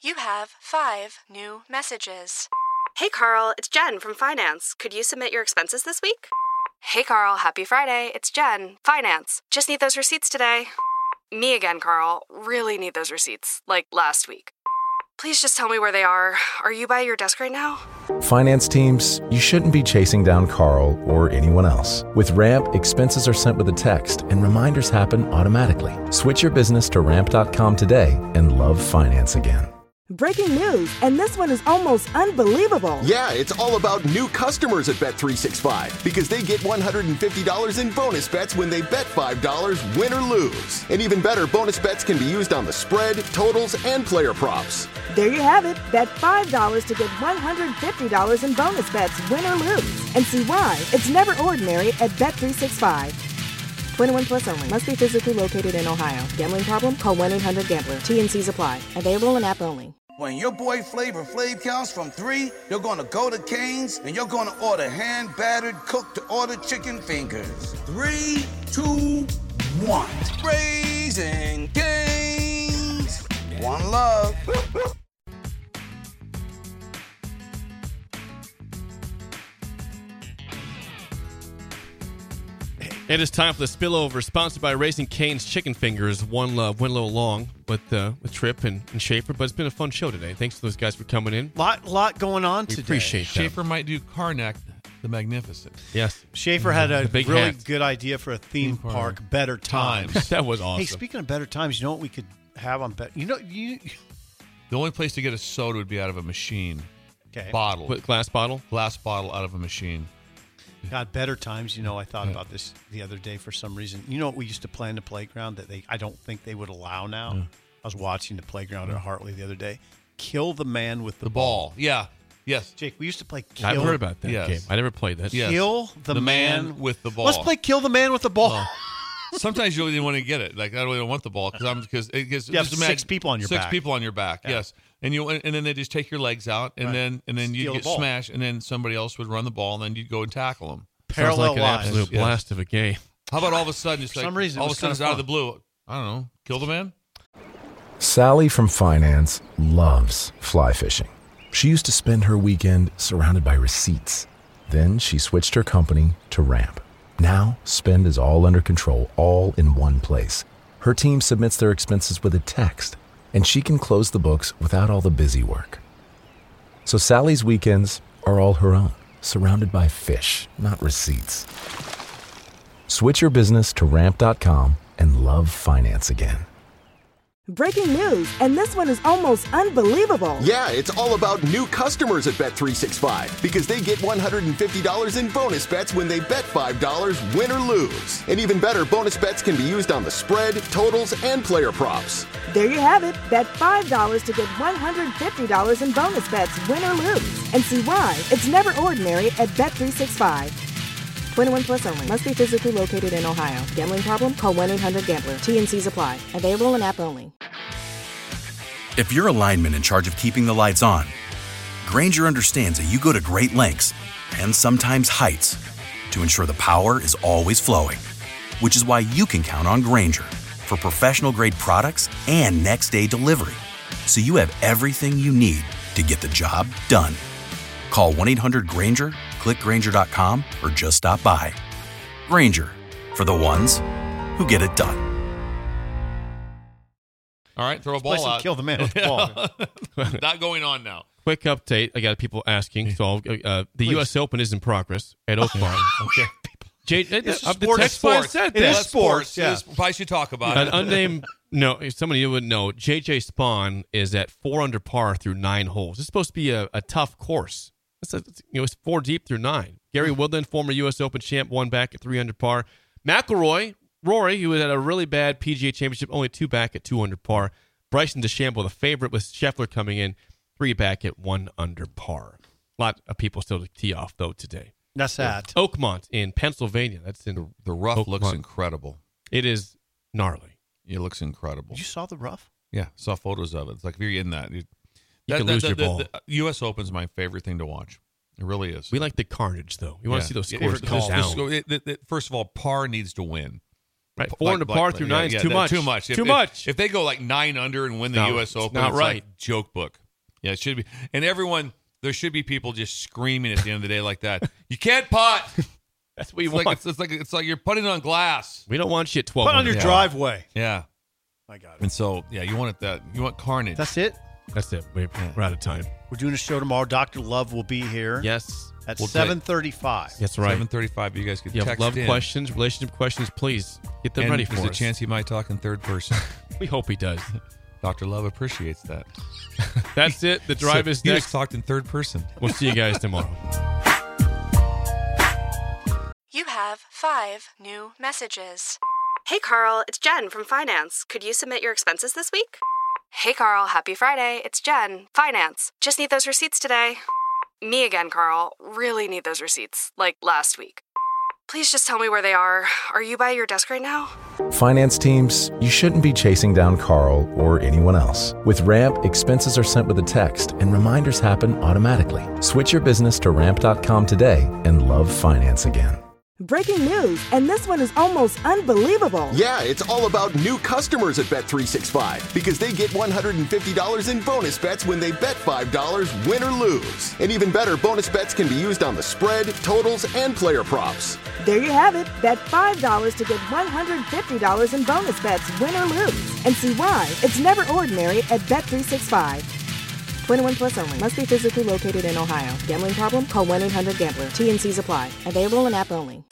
You have 5 new messages. Hey, Carl, it's Jen from Finance. Could you submit your expenses this week? Hey, Carl, happy Friday. It's Jen, Finance. Just need those receipts today. Me again, Carl. Really need those receipts, like last week. Please just tell me where they are. Are you by your desk right now? Finance teams, you shouldn't be chasing down Carl or anyone else. With Ramp, expenses are sent with a text and reminders happen automatically. Switch your business to ramp.com today and love finance again. Breaking news, and this one is almost unbelievable. Yeah, it's all about new customers at Bet365 because they get $150 in bonus bets when they bet $5, win or lose. And even better, bonus bets can be used on the spread, totals, and player props. There you have it. Bet $5 to get $150 in bonus bets, win or lose. And see why it's never ordinary at Bet365. 21 plus only. Must be physically located in Ohio. Gambling problem? Call 1-800-GAMBLER. T&Cs apply. Available in app only. When your boy Flavor Flav counts from 3, you're gonna go to Cane's and you're gonna order hand-battered, cooked-to-order chicken fingers. 3, 2, 1. Raising Cane's. One love. It is time for the spillover, sponsored by Raising Cane's Chicken Fingers. One love. Went a little long with Tripp and Schaefer, but it's been a fun show today. Thanks to those guys for coming in. Lot going on today. Appreciate that. Schaefer might do Karnak the Magnificent. Yes. Schaefer had a big really hat. good idea for a theme park, Better Times. That was awesome. Hey, speaking of Better Times, you know what we could have on Better? The only place to get a soda would be out of a machine. Okay. Bottle. What, glass bottle? Glass bottle out of a machine. God, Better Times. I thought about this the other day for some reason. You know what we used to play in the playground that I don't think they would allow now? I was watching the playground at Hartley the other day. Kill the man with the ball. Yeah. Yes. Jake, we used to play Kill. I've heard about that game. I never played that. Yes. Kill the man with the ball. Let's play Kill the Man with the ball. Sometimes you really didn't want to get it. Like, I don't really want the ball because you have 6 people on your back. 6 people on your back. Yeah. Yes. And then they just take your legs out, and then you get smashed, and then somebody else would run the ball, and then you'd go and tackle them. Sounds like an absolute blast of a game. How about all of a sudden, for some reason, all of a sudden it's out of the blue? I don't know. Kill the man? Sally from Finance loves fly fishing. She used to spend her weekend surrounded by receipts. Then she switched her company to Ramp. Now, spend is all under control, all in one place. Her team submits their expenses with a text, and she can close the books without all the busy work. So Sally's weekends are all her own, surrounded by fish, not receipts. Switch your business to ramp.com and love finance again. Breaking news, and this one is almost unbelievable. Yeah, it's all about new customers at Bet365 because they get $150 in bonus bets when they bet $5, win or lose. And even better, bonus bets can be used on the spread, totals, and player props. There you have it. Bet $5 to get $150 in bonus bets, win or lose. And see why it's never ordinary at Bet365. 21 plus only. Must be physically located in Ohio. Gambling problem? Call 1-800-GAMBLER. T&Cs apply. Available in app only. If you're a lineman in charge of keeping the lights on, Grainger understands that you go to great lengths and sometimes heights to ensure the power is always flowing, which is why you can count on Grainger for professional-grade products and next-day delivery, so you have everything you need to get the job done. Call 1-800-GRAINGER, click Grainger.com, or just stop by. Grainger, for the ones who get it done. All right, throw a ball out. Kill the man with the ball. Not going on now. Quick update. I got people asking. So the U.S. Open is in progress at Oakmont. Okay. The text line said that. It is sports. Yeah. Probably should talk about An it. unnamed, somebody you would know, J.J. Spawn is at 4 under par through 9 holes. It's supposed to be a tough course. It's 4 deep through 9. Gary Woodland, former U.S. Open champ, won back at 3 under par. McIlroy, Rory, who had a really bad PGA Championship, only 2 back at 2 under par. Bryson DeChambeau, the favorite, with Scheffler coming in 3 back at 1 under par. A lot of people still to tee off, though, today. That's sad. Oakmont in Pennsylvania. That's in the rough Oakmont. looks incredible. It is gnarly. It looks incredible. You saw the rough? Yeah, saw photos of it. It's like if you're in that. You can lose your ball. The U.S. Open's my favorite thing to watch. It really is. We like the carnage, though. We want to see those scores go go down. First of all, par needs to win. Right, 4 under par through 9 is too much. Too much. Too much. If they go like 9 under and win the U.S. Open, not it's right. like joke book. Yeah, it should be. And there should be people just screaming at the end of the day like that. You can't putt. That's what you want. It's like you're putting on glass. We don't want you at 12. Put on your driveway. Yeah. I got it. And so, yeah, you want you want carnage. That's it? That's it. We're out of time. We're doing a show tomorrow. Dr. Love will be here. Yes. At 7:35. That's right. 7:35. You guys can you text have love in. questions, relationship questions, please get them ready for us. There's a chance he might talk in third person. We hope he does. Dr. Love appreciates that. That's it. The drive is He next. just talked in third person. We'll see you guys tomorrow. You have 5 new messages. Hey, Carl, it's Jen from Finance. Could you submit your expenses this week? Hey, Carl, happy Friday. It's Jen, Finance. Just need those receipts today. Me again, Carl. Really need those receipts, like last week. Please just tell me where they are. Are you by your desk right now? Finance teams, you shouldn't be chasing down Carl or anyone else. With Ramp, expenses are sent with a text and reminders happen automatically. Switch your business to ramp.com today and love finance again. Breaking news, and this one is almost unbelievable. Yeah, it's all about new customers at Bet365 because they get $150 in bonus bets when they bet $5, win or lose. And even better, bonus bets can be used on the spread, totals, and player props. There you have it. Bet $5 to get $150 in bonus bets, win or lose. And see why it's never ordinary at Bet365. 21 plus only. Must be physically located in Ohio. Gambling problem? Call 1-800-GAMBLER. T&Cs apply. Available in app only.